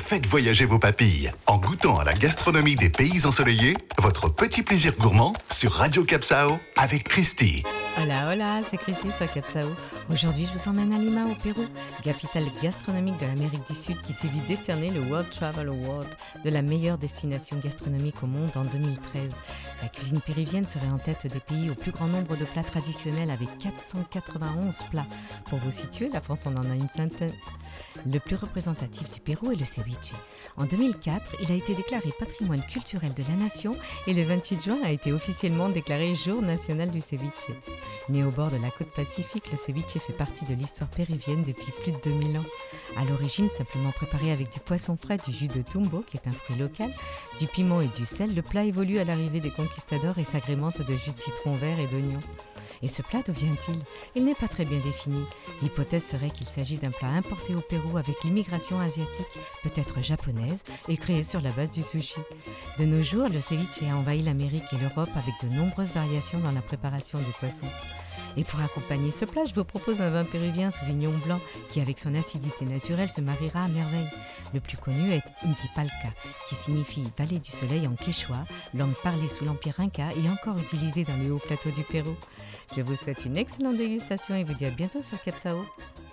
Faites voyager vos papilles en goûtant à la gastronomie des pays ensoleillés. Votre petit plaisir gourmand sur Radio Capsao avec Christy. Hola, hola, c'est Christy sur Capsao. Aujourd'hui, je vous emmène à Lima, au Pérou, capitale gastronomique de l'Amérique du Sud qui s'est vu décerner le World Travel Award de la meilleure destination gastronomique au monde en 2013. La cuisine péruvienne serait en tête des pays au plus grand nombre de plats traditionnels avec 491 plats. Pour vous situer, la France en a une centaine. Le plus représentatif du Pérou est le ceviche. En 2004, il a été déclaré patrimoine culturel de la nation et le 28 juin a été officiellement déclaré jour national du ceviche. Né au bord de la côte pacifique, le ceviche fait partie de l'histoire péruvienne depuis plus de 2000 ans. À l'origine, simplement préparé avec du poisson frais, du jus de tumbo, qui est un fruit local, du piment et du sel, le plat évolue à l'arrivée des conquistadors et s'agrémente de jus de citron vert et d'oignon. Et ce plat, d'où vient-il ? Il n'est pas très bien défini. L'hypothèse serait qu'il s'agit d'un plat importé au Pérou avec l'immigration asiatique, peut-être japonaise, et créé sur la base du sushi. De nos jours, le ceviche a envahi l'Amérique et l'Europe avec de nombreuses variations dans la préparation du poisson. Et pour accompagner ce plat, je vous propose un vin péruvien Sauvignon blanc qui, avec son acidité naturelle, se mariera à merveille. Le plus connu est Intipalca, qui signifie vallée du soleil en quechua, langue parlée sous l'Empire Inca et encore utilisée dans les hauts plateaux du Pérou. Je vous souhaite une excellente dégustation et vous dis à bientôt sur Capsao.